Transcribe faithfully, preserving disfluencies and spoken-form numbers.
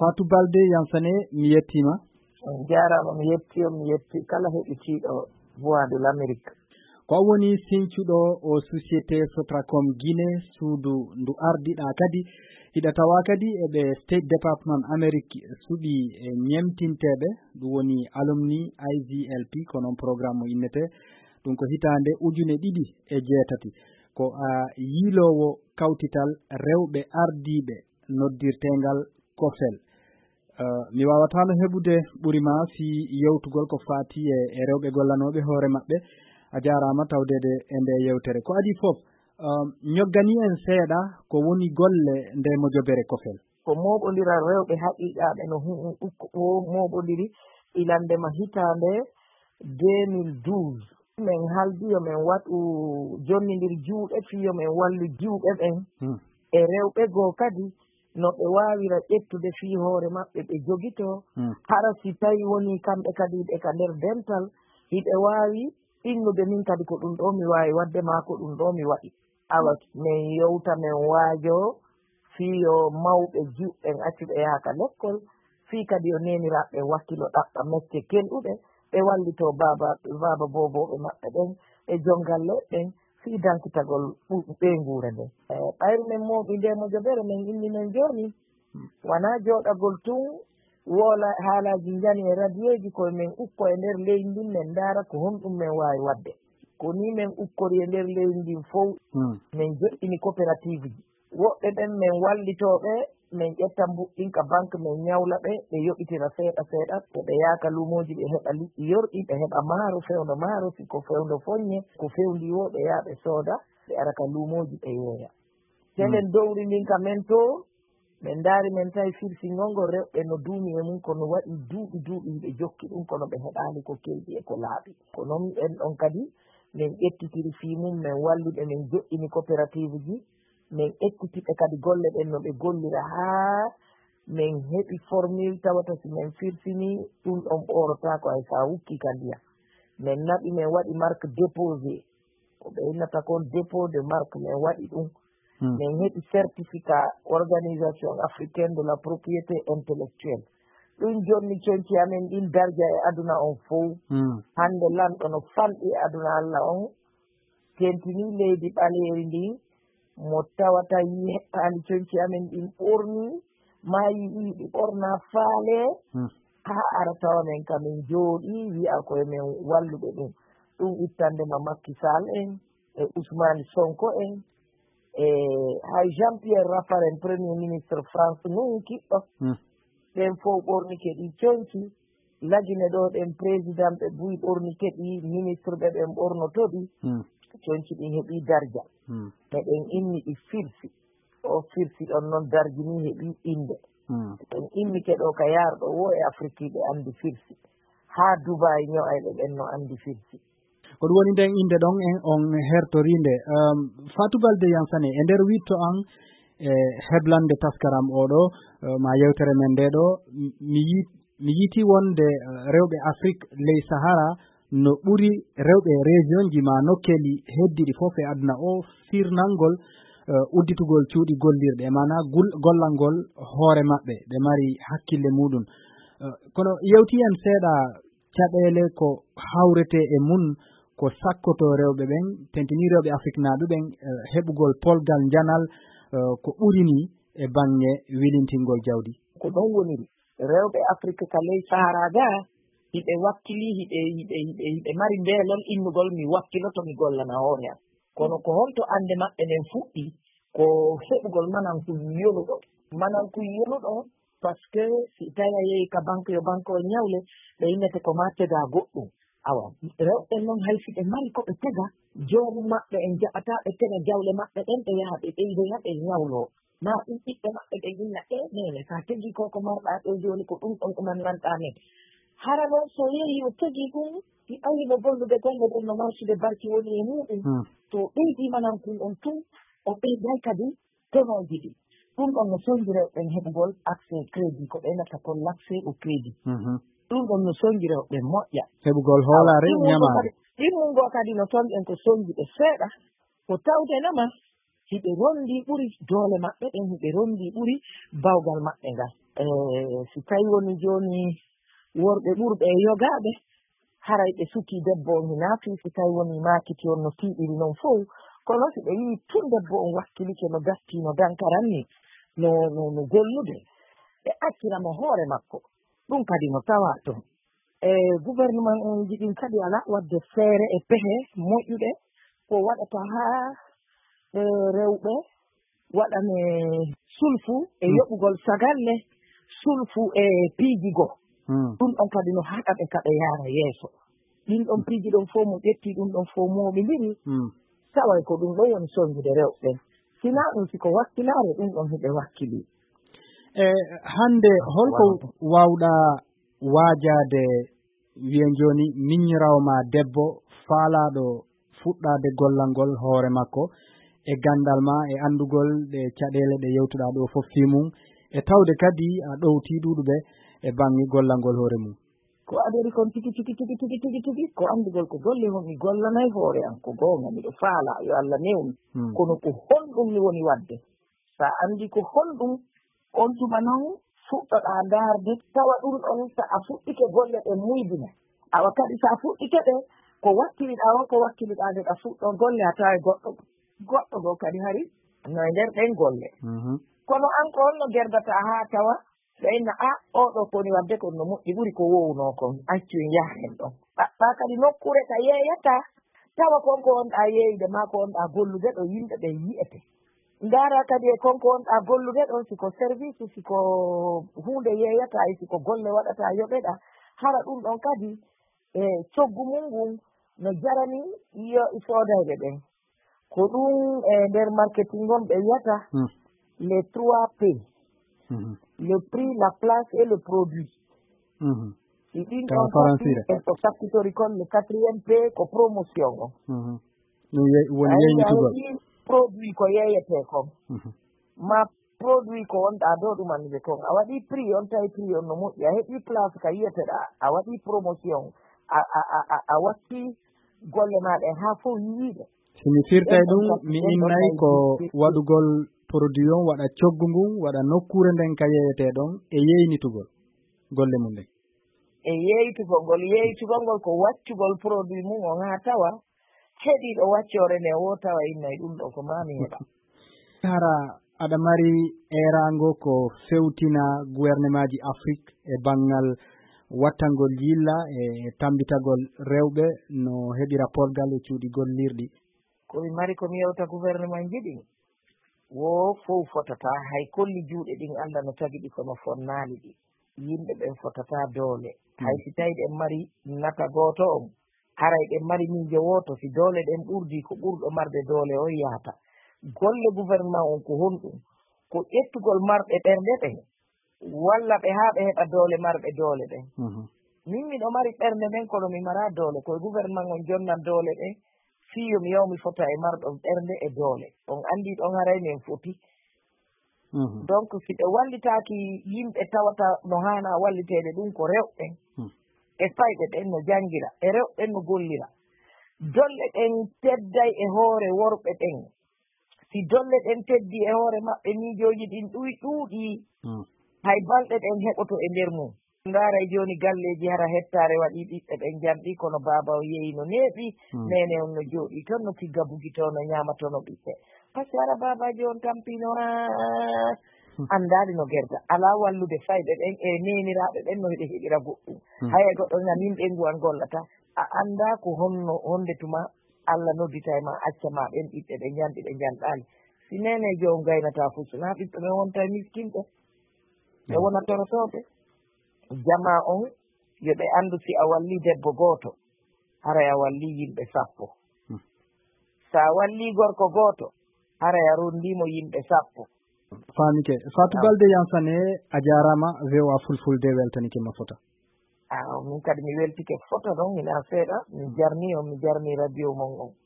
Fatou Baldé Yansane mi yettima. Jarama mi yetti mi yetti kala heɗitiɗo Voix de l'Amérique. Ko woni sincuɗo o société Sotracom Guinée suudu ndu ardiɗa kadi hiɗa tawa kadi eɓe State Department Amérique suuɓi e ñemtinteɓe ɗum woni alumni I V L P ko noon programme mo innete ɗum ko hitande ujune ɗiɗi e jeetati ko a yiilowo kawtital rewɓe ardiɓe noddirtengal kofel. Uh, mi wawatano heɓude ɓurima fi yewtugol ko fati e, e rewɓe gollanoɓe hoore maɓɓe a jarama tawdede e nde yewtere ko adi foof um, ñoggani en seeɗa ko woni golle nde mo jobere kofel ko moɓodira rewɓe haqiqaɓe no moɓodiri ilandema hitande deux mille douze min haldi yo min waɗu jonnidir juuɗe fiyo min wallu juuɗe ɓen hmm. e rewɓe goo kadi no ɓe wawira ƴettude fii hoore maɓɓe ɓe jogito hmm. hara si tawi woni kamɓe kadi ɓe ka nder dental hiɓe wawi innude min kadi ko ɗum ɗo mi wawi wadde ma ko ɗum ɗo mi waɗi awa min yewta min waajo fiyo mawɓe juɓɓen accuɓe yahaka l'école fii kadi yo neniraɓe wakkilo ɗaɓɓa mecce kelɗuɓe ɓe wallito baba baba boboɓe maɓɓe ɓen e jongalle ɓen fii dankitagol ɓe nguure nden ɓayru men moɓi nde mo jobere min inni men joni wona joɗagol tun woola haalaji jani e radio ji koye min ukko e nder leydi ndin min ndaara ko honɗum min wawi wadde ko ni min ukkori e nder leydi ndin fof min joɗɗini coopérative ji woɓɓe ɓen min wallitoɓe min ƴetta mbuɗɗin ka banque min ñawla ɓe ɓe yoɓitira seeɗa seeɗa ɓe yaaka lumoji ɓe heɓa liɗɗi yorɗi ɓe heɓa maaro fewno maaro si ko fewno foññe ko fewndi wo ɓe yaa ɓe sooda ɓe ara ka lumoji ɓe yeeya telen dowri ndin ka men to min ndaari min tawi firsi ngolngol rewɓe no duumi e mum kono waɗi duuɓi duuɓi ɓe jokki ɗum kono ɓe heɓaali ko kelɗi e ko laaɓi ko noon ɓen ɗon kadi min ƴettitiri fii mum min walliɓe min joƴƴini coopérative ji min ekkitiɓe kadi golle ɗen no ɓe gollira haa min heɓi formule tawata si min firsini ɗum ɗon ɓoorotako hay sa wukki ka ndiya min naɓi min waɗi marque déposé ko ɓe innata kon dépôt de marque min waɗi ɗum min heɓi certificat organisation africaine de la propriété intellectuelle ɗum jonni coñci amen ɗin darja e aduna on fof hande lanɗo no falɗi e aduna Allah on tentini leydi ɓaleri ndin mo tawata yi heɓɓali coñci amen ɗin ɓorni ma yiɗi ɗi ɓorna faale ha ara tawa men kamin jooɗi wi'a koye men walluɓe ɗum ɗum ittandema Macky Sall en e Ousmane Sonko en e hay Jean Pierre Raffarin premier ministre France nun kiɗɗo ɓen fof ɓornike ɗi coñci lagine ɗo ɗen président ɓe buyi ɓornike ɗi ministre ɓe ɓen ɓornotoɗi coñci ɗin heeɓi darja meɗen inni ɗi firsi o firsi ɗon noon darji ni heeɓi inde ɗen innike ɗo ka yarɗo wo e Afrique ɓe andi firsi ha Dubai ño'ayɓe ɓen no andi firsi ko ɗum woni nden inde ɗon en on hertorinde um, Fatou Baldé Yansane e nder witto an e heblande taskaram oɗo uh, ma yewtere men nde ɗo mi yi mi yiti wonde uh, rewɓe Afrique ley Sahara no ɓuri rewɓe région ji ma nokkeli heddiɗi fof e aduna o firnalngol uh, udditugol cuuɗi gollirɗe mana gollal hoore maɓɓe ɓe mari hakkille muɗum uh, kono yewti en seeɗa caɗele ko hawrete e mun ko sakkoto rewɓe ɓen tentini rewɓe Afrique naaɓe ɓen uh, heɓugol polgal janal uh, ko ɓurini e bange wilintingol jawdi ko ɗon woniri rewɓe Afrique ka ley Sahara ga hiɓe wakkili hiɓe hiɓe hiɓe hiɓe mari mbeelol innugol mi wakkiloto mi gollana hoore am kono ko honto ande maɓɓe nden fuɗɗi ko heɓugol mananku yoluɗo mananku yoluɗo par ce que si tawi a yehi ka banque yo banque o ñawle ɓe innete ko ma tega goɗɗum awa rewɓe noon hay si ɓe mari koɓe tega joomum maɓɓe en jaɓata ɓe tega jawle maɓɓe ɗen ɓe yaha ɓe ɓeydoya ɓe ñawlo ma ɗum ɓiɓɓe maɓɓe ɓe inna e nene sa tegi ko ko marɗa ɗo joni ko ɗum ɗon ɗuman nanɗa men hara noon so yehi o tegi ɗum i awino gollude golle ɗen no marsude barki woni e muɗum to ɓeydi manankun on tun o ɓeyday kadi tonoji ɗi ɗum ɗon no sondirewɓen heɓugol accès crédit ko ɓeynata kon l'accès au crédit ɗum ɗon no sondirewɓe moƴƴa heɓugol hoolare ñamare ɗimmungo kadi no tonɗen ko sonjiɓe seeɗa ko tawdenama hiɓe rondi ɓuri doole maɓɓe ɗen hiɓe rondi ɓuri bawgal maɓɓe ngal e si tawi woni joni worɓe ɓurɓe e yogaɓe haray ɓe suki debbo on hinaafi si tawi woni makiti on no tiiɗiri noon fof kono si ɓe yii tun debbo on wakkilike no gattino dankaran ni no no no gollude ɓe acciramo hoore makko ɗum kadi no tawa toon e gouvernement on jiɗin kadi ala wadde feere e pehe moƴƴuɗe ko waɗata haa rewɓe waɗane sulfu e yoɓugol sagalle sulfu e piijigo ɗum ɗon kadi no haɗa ɓe kaɓe yaara yeeso ɗin ɗon piiji ɗon fof mo ƴetti ɗum ɗon fof moɓidiri taway ko ɗum ɗon woni soñjude rewɓe sina ɗum siko wakkilaare ɗum ɗon hiɓe wakkili e hannde holko wawɗa waajade wiyen joni miñirawma debbo faalaɗo fuɗɗade gollal ngol hoore makko e gandal ma e andugol ɗe caɗele ɗe yewtuɗa ɗo fof fi mum e tawde kadi a ɗowti ɗuɗuɓe e bangi gollal ngol hoore mum ko adori kon tigi tigi tigi tigi tigi tigi ko andugol ko golle hon mi gollanay hoore an ko goonga miɗo faala yo Allah newmi kono ko honɗum mi woni wadde sa andi ko honɗum on tuma noon fuɗɗoɗa darde tawa ɗum ɗon sa a fuɗɗike golle ɗe muydina awa kadi sa fuɗɗike ɗe ko wakkiliɗa o ko wakkiliɗa nde ɗa fuɗɗo golle a tawi goɗɗo goɗɗo go kadi hari no e nder ɗen golle kono an ko honno gerdata haa tawa ɓeyna a oɗo koni wadde kon no moƴƴi ɓuri ko wowno kon accu en yaha hen ɗon ɓaɓɓa kadi nokkure ka yeeyata tawa konko wonɗa yeeyde ma ko wonɗa gollude ɗo yimɓe ɓe yiyete ndaara kadi e konko wonɗa gollude ɗo siko service siko hunde yeeyata e siko golle waɗata yoɓeɗa hara ɗum ɗon kadi e coggu mum ngun no jarani yo soodayɓe ɓen ko ɗum e nder marketing on ɓe wiyata les trois P le prix la place et le produit si ɗin ɗon ko sakkitori kon le quatriéme P ko promotion o woni yeynitugol produit ko yeeyete kon ma produit ko wonɗa dow ɗumanɓe kon a waɗi prix on tawi prix on no moƴƴi a heɓi place ka yiyeteɗa a waɗi promotion a a a watti golle maɗe haa fof yiiɗe somi firtay ɗum mi innay ko waɗugol produit on waɗa coggu ngun waɗa nokkure nden ka yeeyeteɗon e yeynitugol golle mum nden e yeeytugol ngol yeeytugol ngol ko waccugol produit mum on haa tawa heɗiɗo waccore nde wo tawa innay ɗum ɗo ko mami heɓa hara aɗa mari erango ko fewtina gouvernement ji Afrique e banggal wattangol yilla e tambitagol rewɓe no heɓira porgal e cuuɗi gollirɗi komi mari komi yewta gouvernement ji ɗin wo fof fotata hay kolli juuɗe ɗin Allah no tagi ɗi kono fonnaali ɗi yimɓe ɓen fotata doole hay si tawi ɗen mari nata gooto on haray ɗen mari miijo wooto si doole ɗen ɓurdi ko ɓurɗo marde doole on yahata golle gouvernement on ko honɗum ko ƴettugol marɓe ɓernde ɓen walla ɓe haa ɓe heɓa doole marɓe doole ɗen min miɗo mari ɓernde men kono mi mara doole koye gouvernement on jonnan doole ɗen fiyo mi yaw mi fota e marɗon ɓernde e doole on anndi ɗon haray min foti donc si ɓe wallitaaki yimɓe tawata no haana walliteede ɗum ko rewɓen e fayɓe ɓen no janngira e rewɓen no gollira dolle ɗen tedday e hoore worɓe ɓen si dolle ɗen teddi e hoore maɓɓe miijooji ɗin ɗuy ɗuuɗii hay balɗe ɗen heɓoto e nder mum ndaaray jooni galleeji hara hettaare waɗii ɓiɓɓe ɓen jamɗi kono baaba o yehi no neeɓi nene on no jooɗii toon no tigga bugi to no ñaamatono ɓiɓɓe par ce que hara baabaaji on tampino anndaali no gerda alaa wallude fayɓe ɓen e neeniraaɓe ɓen no heɗe heɓira goɗɗum hay e goɗɗo na min ɓen nguwan gollata a anndaa ko honno honde tuma Allah noddita e ma acca ma ɓen ɓiɓɓe ɓe njanɗi ɓe njanɗaali si nene joom gaynataa fu sonaa ɓiɓɓe ɓen wonta miskinɓe ɓe wona torotooɓe jama on yo ɓe anndu si a walli debbo gooto haray a walli yimɓe sappo so a walli gorko gooto haray a rondimo yimɓe sappo faamike Fatou Balde Yansane a jarama V O A Fulfulde weltanike ma fota aw min kadi mi weltike fota ɗon hina seeɗa mi jarni on mi jarni radio mon on